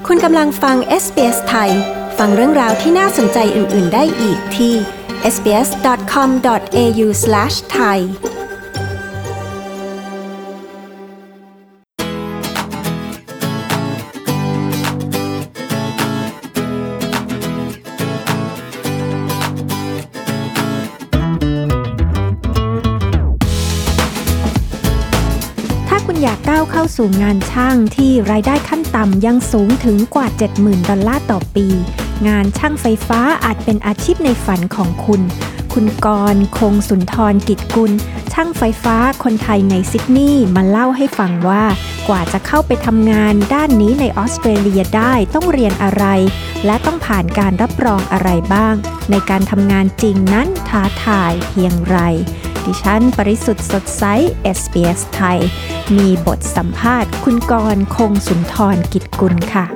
คุณกำลังฟัง SBS ไทยฟังเรื่องราวที่น่าสนใจอื่นๆได้อีกที่ sbs.com.au/thaiอยากก้าวเข้าสู่งานช่างที่รายได้ขั้นต่ำยังสูงถึงกว่า 70,000 ดอลลาร์ต่อปีงานช่างไฟฟ้าอาจเป็นอาชีพในฝันของคุณกรณ์ คงสุนทรกิจกุลช่างไฟฟ้าคนไทยในซิดนีย์มาเล่าให้ฟังว่ากว่าจะเข้าไปทำงานด้านนี้ในออสเตรเลียได้ต้องเรียนอะไรและต้องผ่านการรับรองอะไรบ้างในการทำงานจริงนั้นท้าทายเพียงไรดิฉันปริสุทธิ์สดใส SBS ไทยมีบทสัมภาษณ์คุณกรณ์ คงสุนทรกิจกุลค่ะ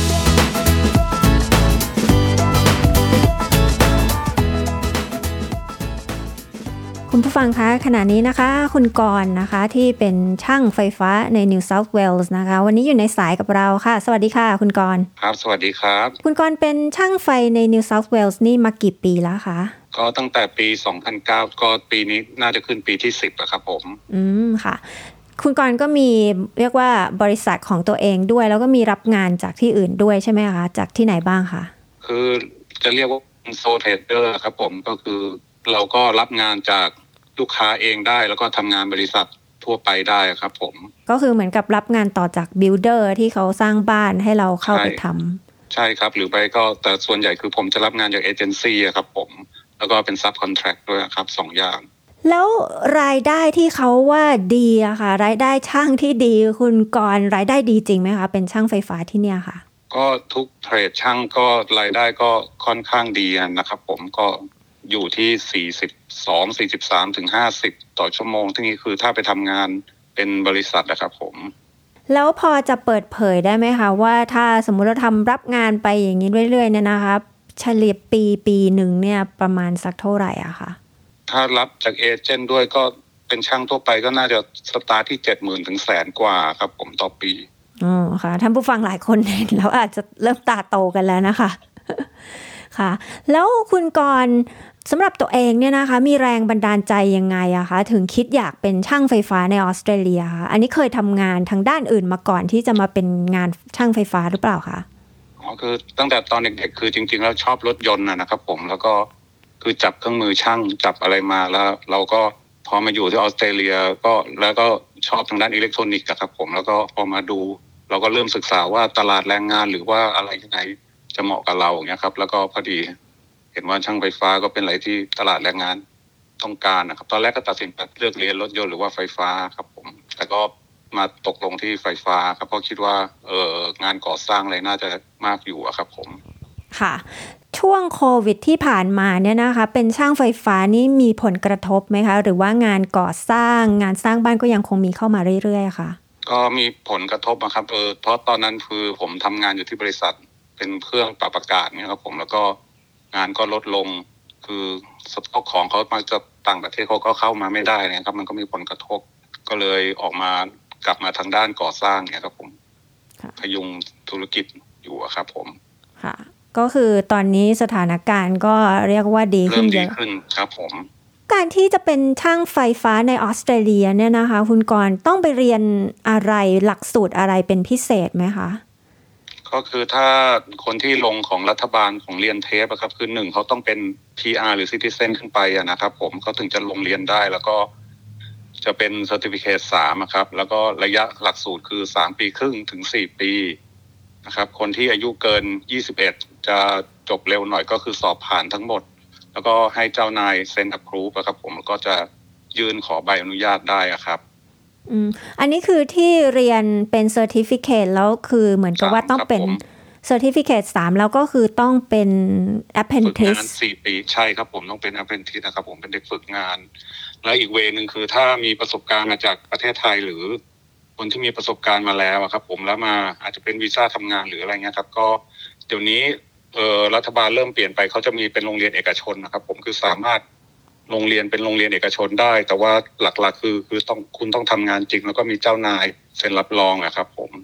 คุณผู้ฟังคะขณะนี้นะคะคุณกรณ์นะคะที่เป็นช่างไฟฟ้าใน New South Wales นะคะวันนี้อยู่ในสายกับเราค่ะสวัสดีค่ะคุณกรณ์ครับสวัสดีครับคุณกรณ์เป็นช่างไฟใน New South Wales นี่มากี่ปีแล้วคะก็ตั้งแต่ปี 2009 ก็ปีนี้น่าจะขึ้นปีที่ 10แล้วครับผมค่ะคุณกรณ์ก็มีเรียกว่าบริษัทของตัวเองด้วยแล้วก็มีรับงานจากที่อื่นด้วยใช่ไหมคะจากที่ไหนบ้างคะคือจะเรียกว่าโซลเทรดเดอร์ครับผมก็คือเราก็รับงานจากลูกค้าเองได้แล้วก็ทำงานบริษัททั่วไปได้ครับผมก็คือเหมือนกับรับงานต่อจากบิลเดอร์ที่เขาสร้างบ้านให้เราเข้าไปทำใช่ครับหรือไปก็แต่ส่วนใหญ่คือผมจะรับงานจากเอเจนซี่ครับผมแล้วก็เป็นซับคอนแทรคด้วยครับ2อย่างแล้วรายได้ที่เขาว่าดีอะค่ะรายได้ช่างที่ดีคุณกรณ์รายได้ดีจริงไหมคะเป็นช่างไฟฟ้าที่เนี่ยค่ะก็ทุกเทรดช่างก็รายได้ก็ค่อนข้างดีนะครับผมก็อยู่ที่42 43ถึง50ต่อชั่วโมงที่นี่คือถ้าไปทำงานเป็นบริษัทนะครับผมแล้วพอจะเปิดเผยได้ไหมคะว่าถ้าสมมุติเราทำรับงานไปอย่างนี้เรื่อยๆเนี่ยนะคะเฉลี่ยปีหนึ่งเนี่ยประมาณสักเท่าไหร่อะคะถ้ารับจากเอเจนต์ด้วยก็เป็นช่างทั่วไปก็น่าจะสตาร์ทที่ 70,000 ถึงแสนกว่าครับผมต่อปีค่ะท่านผู้ฟังหลายคนเห็นแล้วอาจจะเริ่มตาโตกันแล้วนะคะค่ะแล้วคุณกรณ์สำหรับตัวเองเนี่ยนะคะมีแรงบันดาลใจยังไงอะคะถึงคิดอยากเป็นช่างไฟฟ้าในออสเตรเลียอันนี้เคยทำงานทางด้านอื่นมาก่อนที่จะมาเป็นงานช่างไฟฟ้าหรือเปล่าคะคือตั้งแต่ตอนเด็กๆคือจริงๆแล้วชอบรถยนต์นะครับผมแล้วก็คือจับเครื่องมือช่างจับอะไรมาแล้วเราก็พอมาอยู่ที่ออสเตรเลียก็แล้วก็ชอบทางด้านอิเล็กทรอนิกส์ครับผมแล้วก็พอมาดูเราก็เริ่มศึกษาว่าตลาดแรงงานหรือว่าอะไรยังไงจะเหมาะกับเราอย่างเงี้ยครับแล้วก็พอดีเห็นว่าช่างไฟฟ้าก็เป็นอะไรที่ตลาดแรงงานต้องการนะครับตอนแรกก็ตัดสินใจเลือกเรียนรถยนต์หรือว่าไฟฟ้าครับผมแต่ก็มาตกลงที่ไฟฟ้าครับเพราะคิดว่างานก่อสร้างอะไรน่าจะมากอยู่ครับผมค่ะช่วงโควิดที่ผ่านมาเนี่ยนะคะเป็นช่างไฟฟ้านี่มีผลกระทบไหมคะหรือว่างานก่อสร้างงานสร้างบ้านก็ยังคงมีเข้ามาเรื่อยๆค่ะก็มีผลกระทบนะครับเพราะตอนนั้นคือผมทำงานอยู่ที่บริษัทเป็นเครื่องปรับอากาศเนี่ยครับผมแล้วก็งานก็ลดลงคือสต็อกของเขามาจากต่างประเทศเขาก็เข้ามาไม่ได้นะครับมันก็มีผลกระทบก็เลยออกมากลับมาทางด้านก่อสร้างเนี่ยครับผมพยุงธุรกิจอยู่ครับผมค่ะก็คือตอนนี้สถานการณ์ก็เรียกว่าดีขึ้นเยอะครับผมการที่จะเป็นช่างไฟฟ้าในออสเตรเลียเนี่ยนะคะคุณกรณ์ต้องไปเรียนอะไรหลักสูตรอะไรเป็นพิเศษไหมคะก็คือถ้าคนที่ลงของรัฐบาลของเรียนเทปครับคือ1เขาต้องเป็น PR หรือ Citizen ขึ้นไปนะครับผมเขาถึงจะลงเรียนได้แล้วก็จะเป็น Certificate 3ครับแล้วก็ระยะหลักสูตรคือ3 ปีครึ่งถึง4 ปีนะครับคนที่อายุเกิน21จะจบเร็วหน่อยก็คือสอบผ่านทั้งหมดแล้วก็ให้เจ้านายเซ็น approve ครับผมก็จะยื่นขอใบอนุญาตได้ครับอันนี้คือที่เรียนเป็น Certificate แล้วคือเหมือนกับว่าต้องเป็น Certificate 3แล้วก็คือต้องเป็น Apprentice 4 ปีใช่ครับผมต้องเป็น Apprentice นะครับผมเป็นเด็กฝึกงานและอีกเวนึงคือถ้ามีประสบการณ์มาจากประเทศไทยหรือคนที่มีประสบการณ์มาแล้วครับผมแล้วมาอาจจะเป็นวีซ่าทำงานหรืออะไรเงี้ยครับก็เดี๋ยวนี้รัฐบาลเริ่มเปลี่ยนไปเขาจะมีเป็นโรงเรียนเอกชนนะครับผมคือสามารถโรงเรียนเป็นโรงเรียนเอกชนได้แต่ว่าหลักๆคือคุณต้องทำงานจริงแล้วก็มีเจ้านายเซ็นรับรองครับผมท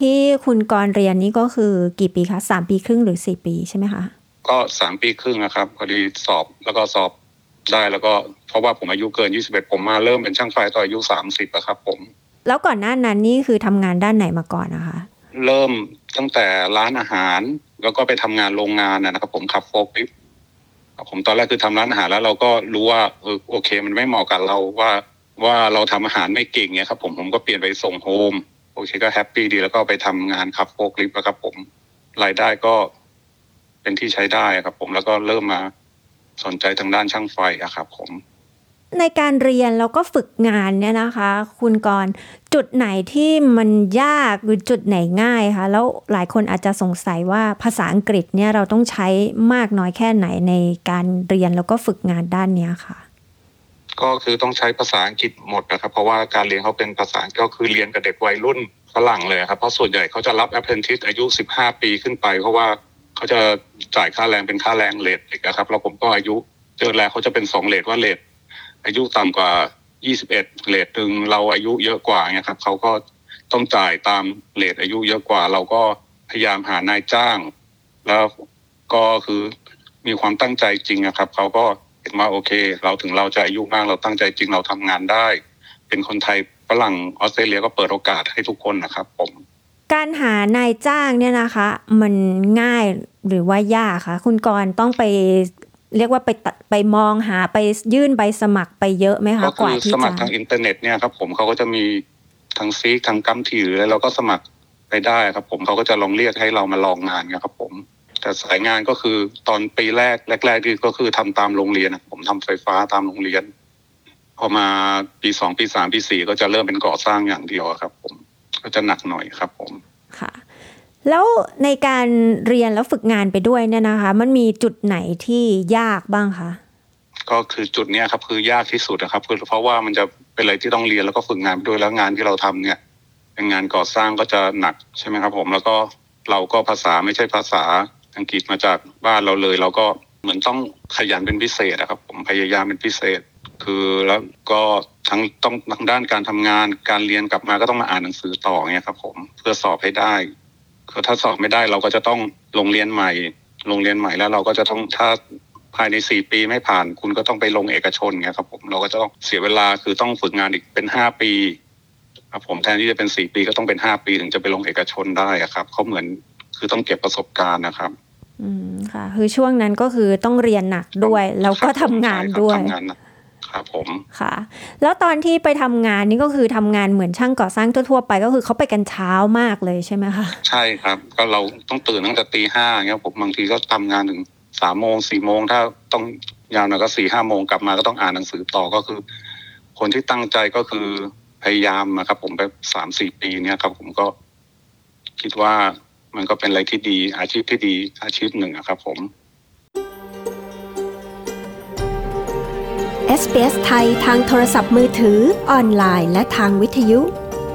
ที่คุณกรณ์เรียนนี่ก็คือกี่ปีคะ3 ปีครึ่งหรือ4 ปีใช่ไหมคะก็3 ปีครึ่งนะครับพอดีสอบแล้วก็สอบได้แล้วก็เพราะว่าผมอายุเกิน21ผมมาเริ่มเป็นช่างไฟตอนอายุ30อะครับผมแล้วก่อนหน้านั้นนี่คือทำงานด้านไหนมาก่อนนะคะเริ่มตั้งแต่ร้านอาหารแล้วก็ไปทำงานโรงงานนะครับผมขับโฟล์คลิฟต์ผมตอนแรกคือทำร้านอาหารแล้วเราก็รู้ว่าโอเคมันไม่เหมาะกับเราว่าเราทำอาหารไม่เก่งเนี่ยครับผมก็เปลี่ยนไปส่งโฮมโอเคก็แฮปปี้ดีแล้วก็ไปทำงานขับโฟล์คลิฟต์แล้วครับผมรายได้ก็เป็นที่ใช้ได้ครับผมแล้วก็เริ่มมาสนใจทางด้านช่างไฟอะครับผมในการเรียนแล้วก็ฝึกงานเนี่ยนะคะคุณกรณ์จุดไหนที่มันยากหรือจุดไหนง่ายคะแล้วหลายคนอาจจะสงสัยว่าภาษาอังกฤษเนี่ยเราต้องใช้มากน้อยแค่ไหนในการเรียนแล้วก็ฝึกงานด้านเนี้ยค่ะก็คือต้องใช้ภาษาอังกฤษหมดนะครับเพราะว่าการเรียนเขาเป็นภาษาก็คือเรียนกับเด็กวัยรุ่นฝรั่งเลยครับเพราะส่วนใหญ่เขาจะรับ apprentice อายุ15 ปีขึ้นไปเพราะว่าเขาจะจ่ายค่าแรงเป็นค่าแรงเรทเด็กนะครับแล้วผมก็อายุเจอแล้วเขาจะเป็น2 เรทว่าเรทอายุต่ำกว่า21เรทนึงเราอายุเยอะกว่าเนี่ยครับเขาก็ต้องจ่ายตามเรทอายุเยอะกว่าเราก็พยายามหานายจ้างแล้วก็คือมีความตั้งใจจริงนะครับเขาก็เห็นว่าโอเคเราจะอายุมากเราตั้งใจจริงเราทำงานได้เป็นคนไทยฝรั่งออสเตรเลียก็เปิดโอกาสให้ทุกคนนะครับผมการหานายจ้างเนี่ยนะคะมันง่ายหรือว่ายากคะคุณกรณ์ต้องไปเรียกว่าไปมองหาไปยื่นใบสมัครไปเยอะไหมคะกว่าที่จะสมัครทางอินเทอร์เน็ตเนี่ยครับผมเขาก็จะมีทางซีกทางกัมทีหรืออะไรเราก็สมัครไปได้ครับผมเขาก็จะลองเรียกให้เรามาลองงานครับผมแต่สายงานก็คือตอนปีแรกที่ก็คือทำตามโรงเรียนผมทำไฟฟ้าตามโรงเรียนพอมาปี2ปี3ปี4ก็จะเริ่มเป็นก่อสร้างอย่างเดียวครับผมก็จะหนักหน่อยครับผมค่ะแล้วในการเรียนแล้วฝึกงานไปด้วยเนี่ยนะคะมันมีจุดไหนที่ยากบ้างคะก็คือจุดนี้ครับคือยากที่สุดนะครับคือเพราะว่ามันจะเป็นอะไรที่ต้องเรียนแล้วก็ฝึกงานไปด้วยแล้วงานที่เราทำเนี่ยเป็นงานก่อสร้างก็จะหนักใช่ไหมครับผมแล้วก็เราก็ภาษาไม่ใช่ภาษาอังกฤษมาจากบ้านเราเลยเราก็เหมือนต้องขยันเป็นพิเศษนะครับผมพยายามเป็นพิเศษคือแล้วก็ทางด้านการทำงานการเรียนกลับมาก็ต้องมาอ่านหนังสือต่อเนี่ยครับผมเพื่อสอบให้ได้คือถ้าสอบไม่ได้เราก็จะต้องลงเรียนใหม่แล้วเราก็จะต้องถ้าภายใน4 ปีไม่ผ่านคุณก็ต้องไปลงเอกชนไงครับผมเราก็จะต้องเสียเวลาคือต้องฝึกงานอีกเป็น5 ปีครับผมแทนที่จะเป็น4 ปีก็ต้องเป็น5 ปีถึงจะไปลงเอกชนได้ครับเขาเหมือนคือต้องเก็บประสบการณ์นะครับค่ะคือช่วงนั้นก็คือต้องเรียนหนักด้วยแล้วก็ทำงานด้วยครับผมค่ะแล้วตอนที่ไปทำงานนี่ก็คือทำงานเหมือนช่างก่อสร้างทั่วๆไปก็คือเขาไปกันเช้ามากเลยใช่ไหมคะใช่ครับก็เราต้องตื่นตั้งแต่ตี 5เงี้ยผมบางทีก็ทำงานถึง3 โมง 4 โมงถ้าต้องยาวหน่อยก็ 4-5 โมงกลับมาก็ต้องอ่านหนังสือต่อก็คือคนที่ตั้งใจก็คือพยายามนะครับผมไป 3-4 ปีเนี่ยครับผมก็คิดว่ามันก็เป็นอะไรที่ดีอาชีพที่ดีอาชีพหนึ่งครับผม SBS ไทยทางโทรศัพท์มือถือออนไลน์และทางวิทยุ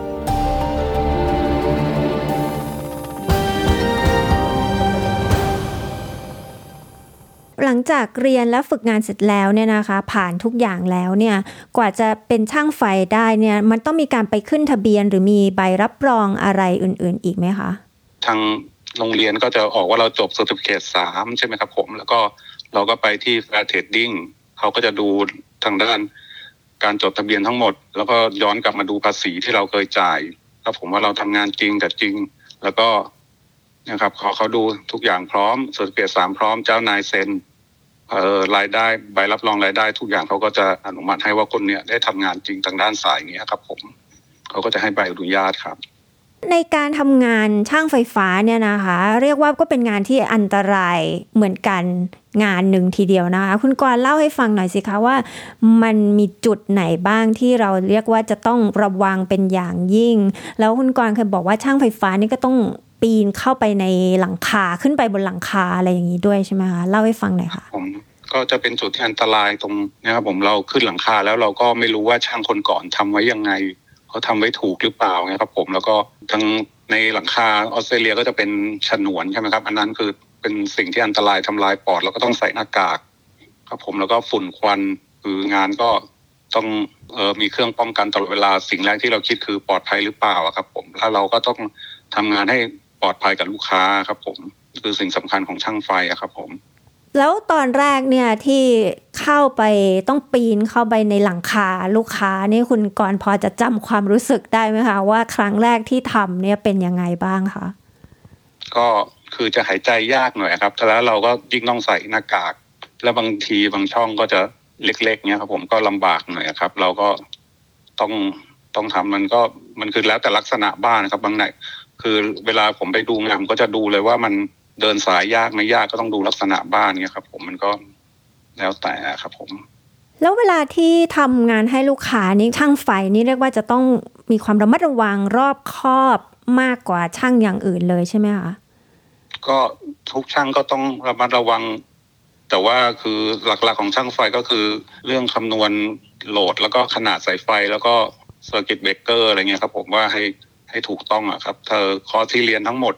หลังจากเรียนและฝึกงานเสร็จแล้วเนี่ยนะคะผ่านทุกอย่างแล้วเนี่ยกว่าจะเป็นช่างไฟได้เนี่ยมันต้องมีการไปขึ้นทะเบียนหรือมีใบรับรองอะไรอื่นๆอีกไหมคะทางโรงเรียนก็จะออกว่าเราจบ Certificate 3ใช่ไหมครับผมแล้วก็เราก็ไปที่ Fair Trading เขาก็จะดูทางด้านการจดทะเบียนทั้งหมดแล้วก็ย้อนกลับมาดูภาษีที่เราเคยจ่ายครับผมว่าเราทำงานจริงแต่จริงแล้วก็นะครับเขาดูทุกอย่างพร้อม Certificate 3พร้อมเจ้านายเซ็นรายได้ใบรับรองรายได้ทุกอย่างเขาก็จะอนุมัติให้ว่าคนเนี้ยได้ทำงานจริงทางด้านสายนี้ครับผมเขาก็จะให้ใบอนุญาตครับในการทำงานช่างไฟฟ้าเนี่ยนะคะเรียกว่าก็เป็นงานที่อันตรายเหมือนกันงานหนึ่งทีเดียวนะคะคุณกรณ์เล่าให้ฟังหน่อยสิคะว่ามันมีจุดไหนบ้างที่เราเรียกว่าจะต้องระวังเป็นอย่างยิ่งแล้วคุณกรณ์เคยบอกว่าช่างไฟฟ้านี่ก็ต้องปีนเข้าไปในหลังคาขึ้นไปบนหลังคาอะไรอย่างนี้ด้วยใช่ไหมคะเล่าให้ฟังหน่อยค่ะผมก็จะเป็นจุดที่อันตรายตรงนะครับผมเราขึ้นหลังคาแล้วเราก็ไม่รู้ว่าช่างคนก่อนทำไว้ยังไงเขาทำไว้ถูกหรือเปล่าไงครับผมแล้วก็ทั้งในหลังคาออสเตรเลียก็จะเป็นฉนวนใช่ไหมครับอันนั้นคือเป็นสิ่งที่อันตรายทำลายปอดเราก็ต้องใส่หน้ากากครับผมแล้วก็ฝุ่นควันคืองานก็ต้องมีเครื่องป้องกันตลอดเวลาสิ่งแรกที่เราคิดคือปลอดภัยหรือเปล่าครับผมแล้วเราก็ต้องทำงานให้ปลอดภัยกับลูกค้าครับผมคือสิ่งสำคัญของช่างไฟอะครับผมแล้วตอนแรกเนี่ยที่เข้าไปต้องปีนเข้าไปในหลังคาลูกค้านี่คุณกรณ์พอจะจำความรู้สึกได้ไหมคะว่าครั้งแรกที่ทำเนี่ยเป็นยังไงบ้างคะก็คือจะหายใจยากหน่อยครับแล้วเราก็ยิ่งต้องใส่หน้ากากแล้วบางทีบางช่องก็จะเล็กๆเนี่ยครับผมก็ลำบากหน่อยครับเราก็ต้องทำมันคือแล้วแต่ลักษณะบ้านนะครับบางไหนคือเวลาผมไปดูงานผมก็จะดูเลยว่ามันเดินสายยากไม่ยากก็ต้องดูลักษณะบ้านเนี่ยครับผมมันก็แล้วแต่ครับผมแล้วเวลาที่ทำงานให้ลูกค้านี่ช่างไฟนี่เรียกว่าจะต้องมีความระมัดระวังรอบคอบมากกว่าช่างอย่างอื่นเลยใช่ไหมคะก็ทุกช่างก็ต้องระมัดระวังแต่ว่าคือหลักๆของช่างไฟก็คือเรื่องคำนวณโหลดแล้วก็ขนาดสายไฟแล้วก็เซอร์กิตเบรกเกอร์อะไรเงี้ยครับผมว่าให้ถูกต้องอะครับเธอคอร์สที่เรียนทั้งหมด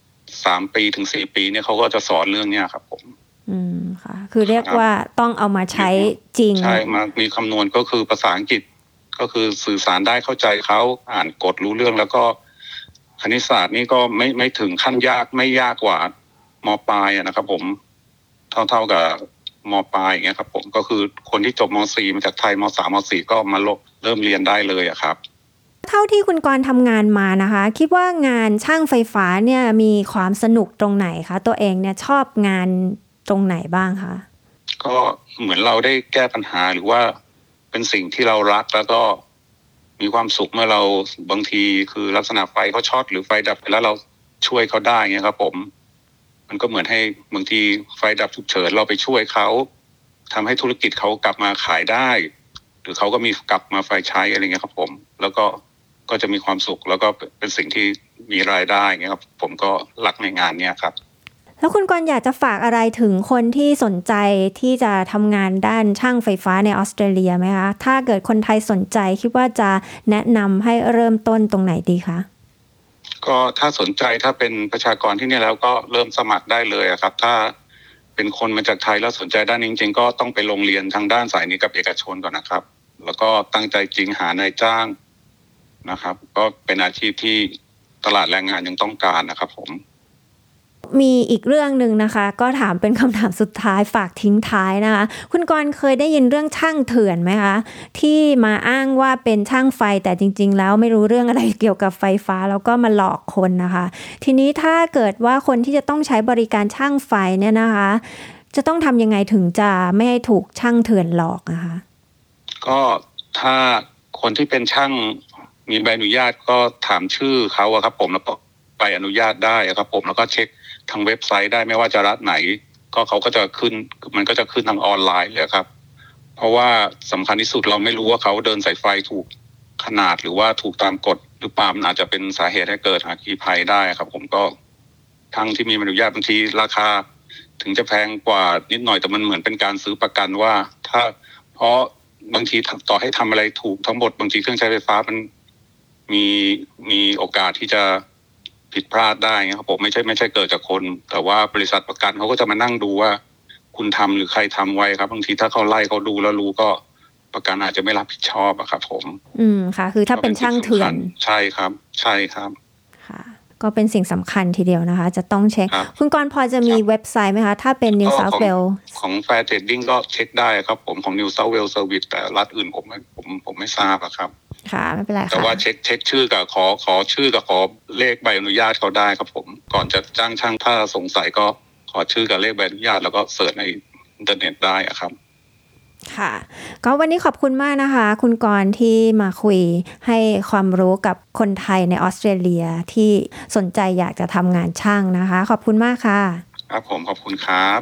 3 ปีถึง4 ปีเนี่ยเขาก็จะสอนเรื่องเนี้ยครับผมค่ะคือเรียกว่าต้องเอามาใช้จริงใช่มามีคำนวณก็คือภาษาอังกฤษก็คือสื่อสารได้เข้าใจเขาอ่านกฎรู้เรื่องแล้วก็คณิตศาสตร์นี่ก็ไม่ถึงขั้นยากไม่ยากกว่าม.ปลายนะครับผมเท่ากับม.ปลายอย่างเงี้ยครับผมก็คือคนที่จบม.4 มาจากไทยม.3 ม.4 ก็มาเริ่มเรียนได้เลยอะครับเท่าที่คุณกรณ์ทำงานมานะคะคิดว่างานช่างไฟฟ้าเนี่ยมีความสนุกตรงไหนคะตัวเองเนี่ยชอบงานตรงไหนบ้างคะก็เหมือนเราได้แก้ปัญหาหรือว่าเป็นสิ่งที่เรารักแล้วก็มีความสุขเมื่อเราบางทีคือลักษณะไฟเขาช็อตหรือไฟดับไปแล้วเราช่วยเขาได้เงี้ยครับผมมันก็เหมือนให้บางทีไฟดับฉุกเฉินเราไปช่วยเขาทำให้ธุรกิจเขากลับมาขายได้หรือเขาก็มีกลับมาไฟใช้อะไรเงี้ยครับผมแล้วก็จะมีความสุขแล้วก็เป็นสิ่งที่มีรายได้เงี้ยครับผมก็รักในงานเนี้ยครับแล้วคุณกรณ์อยากจะฝากอะไรถึงคนที่สนใจที่จะทำงานด้านช่างไฟฟ้าในออสเตรเลียไหมคะถ้าเกิดคนไทยสนใจคิดว่าจะแนะนำให้เริ่มต้นตรงไหนดีคะก็ถ้าสนใจถ้าเป็นประชากรที่นี่แล้วก็เริ่มสมัครได้เลยครับถ้าเป็นคนมาจากไทยแล้วสนใจด้านนี้จริงๆก็ต้องไปโรงเรียนทางด้านสายนี้กับเอกชนก่อนนะครับแล้วก็ตั้งใจจริงหานายจ้างนะครับก็เป็นอาชีพที่ตลาดแรงงานยังต้องการนะครับผมมีอีกเรื่องนึงนะคะก็ถามเป็นคำถามสุดท้ายฝากทิ้งท้ายนะคะคุณกรณ์เคยได้ยินเรื่องช่างเถื่อนไหมคะที่มาอ้างว่าเป็นช่างไฟแต่จริงๆแล้วไม่รู้เรื่องอะไรเกี่ยวกับไฟฟ้าแล้วก็มาหลอกคนนะคะทีนี้ถ้าเกิดว่าคนที่จะต้องใช้บริการช่างไฟเนี่ยนะคะจะต้องทำยังไงถึงจะไม่ให้ถูกช่างเถื่อนหลอกนะคะก็ถ้าคนที่เป็นช่างมีใบอนุญาตก็ถามชื่อเขาครับผมแล้วก็ใบอนุญาตได้ครับผมแล้วก็เช็คทางเว็บไซต์ได้ไม่ว่าจะรัฐไหนก็เขาก็จะขึ้นมันก็จะขึ้นทางออนไลน์เลยครับเพราะว่าสำคัญที่สุดเราไม่รู้ว่าเขาเดินสายไฟถูกขนาดหรือว่าถูกตามกฎหรือเปล่ามันอาจจะเป็นสาเหตุให้เกิดอัคคีภัยได้ครับผมก็ทั้งที่มีใบอนุญาตบางทีราคาถึงจะแพงกว่านิดหน่อยแต่มันเหมือนเป็นการซื้อประกันว่าถ้าเพราะบางทีต่อให้ทำอะไรถูกทั้งหมดบางทีเครื่องใช้ไฟฟ้ามันมีโอกาสที่จะผิดพลาดได้ครับผมไม่ใช่เกิดจากคนแต่ว่าบริษัทประกันเขาก็จะมานั่งดูว่าคุณทำหรือใครทำไว้ครับบางทีถ้าเขาไล่เขาดูแล้วรู้ก็ประกันอาจจะไม่รับผิดชอบอะครับผมค่ะคือถ้าเป็นช่างเถื่อนใช่ครับค่ะก็เป็นสิ่งสำคัญทีเดียวนะคะจะต้องเช็คคุณกรณ์พอจะมีเว็บไซต์ไหมคะถ้าเป็น New South Wales ของ Fair Trading ก็เช็คได้ครับผมของ New South Wales Service แต่รัฐอื่นผมไม่ทราบอะครับค่ะไม่เป็นไรค่ะแต่ว่าเช็คชื่อกับขอชื่อกับขอเลขใบอนุญาตเขาได้ครับผมก่อนจะจ้างช่างถ้าสงสัยก็ขอชื่อกับเลขใบอนุญาตแล้วก็เสิร์ชในอินเทอร์เน็ตได้ครับค่ะก็วันนี้ขอบคุณมากนะคะคุณกรณ์ที่มาคุยให้ความรู้กับคนไทยในออสเตรเลียที่สนใจอยากจะทำงานช่างนะคะขอบคุณมากค่ะครับผมขอบคุณครับ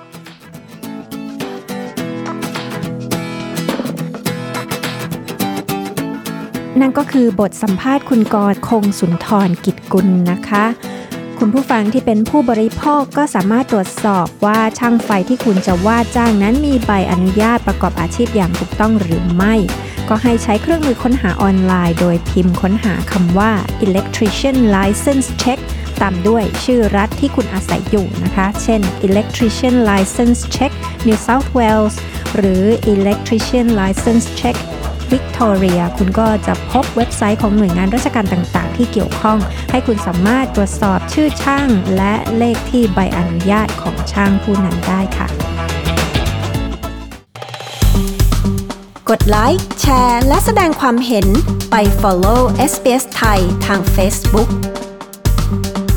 นั่นก็คือบทสัมภาษณ์คุณกรณ์คงสุนทรกิจกุลนะคะคุณผู้ฟังที่เป็นผู้บริโภคก็สามารถตรวจสอบว่าช่างไฟที่คุณจะว่าจ้างนั้นมีใบอนุญาตประกอบอาชีพอย่างถูกต้องหรือไม่ก็ให้ใช้เครื่องมือค้นหาออนไลน์โดยพิมพ์ค้นหาคำว่า electrician license check ตามด้วยชื่อรัฐที่คุณอาศัยอยู่นะคะเช่น electrician license check New South Wales หรือ electrician license check วิกตอเรียคุณก็จะพบเว็บไซต์ของหน่วยงานราชการต่างๆที่เกี่ยวข้องให้คุณสามารถตรวจสอบชื่อช่างและเลขที่ใบอนุญาตของช่างผู้นั้นได้ค่ะกดไลค์แชร์และแสดงความเห็นไป follow SBS ไทยทาง Facebook